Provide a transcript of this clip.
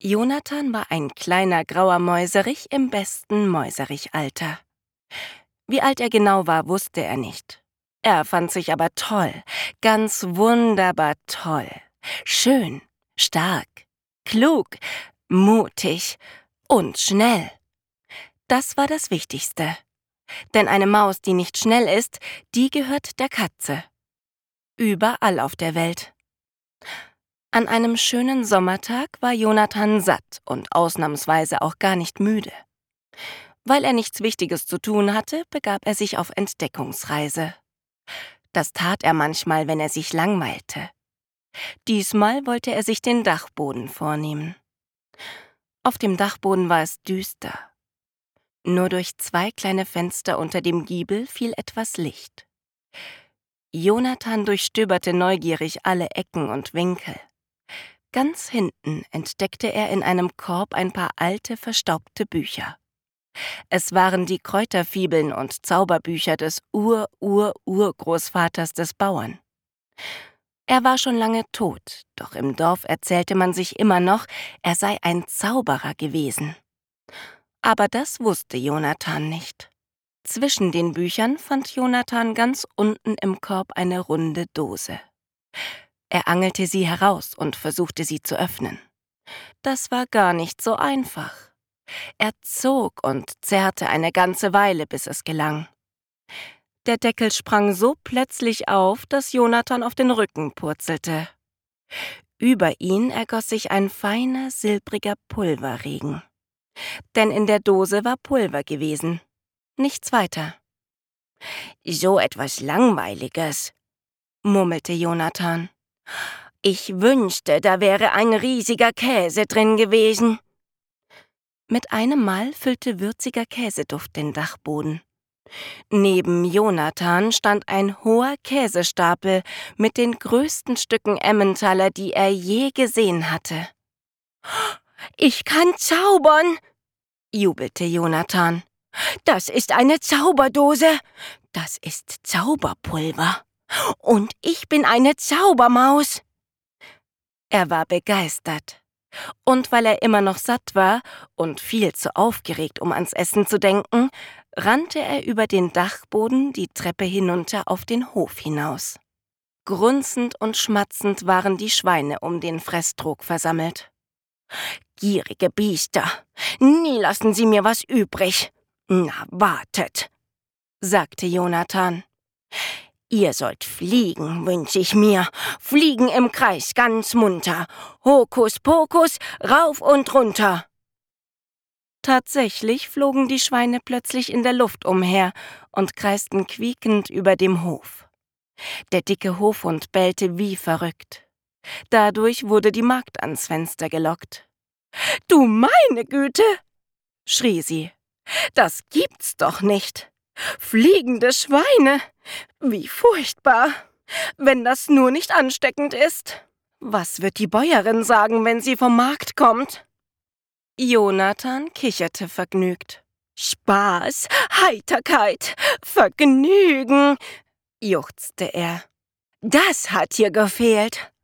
Jonathan war ein kleiner grauer Mäuserich im besten Mäuserichalter. Wie alt er genau war, wusste er nicht. Er fand sich aber toll, ganz wunderbar toll. Schön, stark, klug, mutig und schnell. Das war das Wichtigste. Denn eine Maus, die nicht schnell ist, die gehört der Katze. Überall auf der Welt. An einem schönen Sommertag war Jonathan satt und ausnahmsweise auch gar nicht müde. Weil er nichts Wichtiges zu tun hatte, begab er sich auf Entdeckungsreise. Das tat er manchmal, wenn er sich langweilte. Diesmal wollte er sich den Dachboden vornehmen. Auf dem Dachboden war es düster. Nur durch 2 kleine Fenster unter dem Giebel fiel etwas Licht. Jonathan durchstöberte neugierig alle Ecken und Winkel. Ganz hinten entdeckte er in einem Korb ein paar alte, verstaubte Bücher. Es waren die Kräuterfibeln und Zauberbücher des Urgroßvaters des Bauern. Er war schon lange tot, doch im Dorf erzählte man sich immer noch, er sei ein Zauberer gewesen. Aber das wusste Jonathan nicht. Zwischen den Büchern fand Jonathan ganz unten im Korb eine runde Dose. Er angelte sie heraus und versuchte sie zu öffnen. Das war gar nicht so einfach. Er zog und zerrte eine ganze Weile, bis es gelang. Der Deckel sprang so plötzlich auf, dass Jonathan auf den Rücken purzelte. Über ihn ergoss sich ein feiner, silbriger Pulverregen. Denn in der Dose war Pulver gewesen. Nichts weiter. »So etwas Langweiliges«, murmelte Jonathan. »Ich wünschte, da wäre ein riesiger Käse drin gewesen.« Mit einem Mal füllte würziger Käseduft den Dachboden. Neben Jonathan stand ein hoher Käsestapel mit den größten Stücken Emmentaler, die er je gesehen hatte. »Ich kann zaubern«, jubelte Jonathan. »Das ist eine Zauberdose. Das ist Zauberpulver. Und ich bin eine Zaubermaus.« Er war begeistert. Und weil er immer noch satt war und viel zu aufgeregt, um ans Essen zu denken, rannte er über den Dachboden die Treppe hinunter auf den Hof hinaus. Grunzend und schmatzend waren die Schweine um den Fresstrog versammelt. »Gierige Biester, nie lassen sie mir was übrig. Na, wartet«, sagte Jonathan. »Ihr sollt fliegen, wünsch ich mir. Fliegen im Kreis, ganz munter. Hokuspokus, rauf und runter.« Tatsächlich flogen die Schweine plötzlich in der Luft umher und kreisten quiekend über dem Hof. Der dicke Hofhund bellte wie verrückt. Dadurch wurde die Magd ans Fenster gelockt. »Du meine Güte«, schrie sie, »das gibt's doch nicht. Fliegende Schweine, wie furchtbar. Wenn das nur nicht ansteckend ist. Was wird die Bäuerin sagen, wenn sie vom Markt kommt?« Jonathan kicherte vergnügt. »Spaß, Heiterkeit, Vergnügen«, juchzte er. »Das hat hier gefehlt.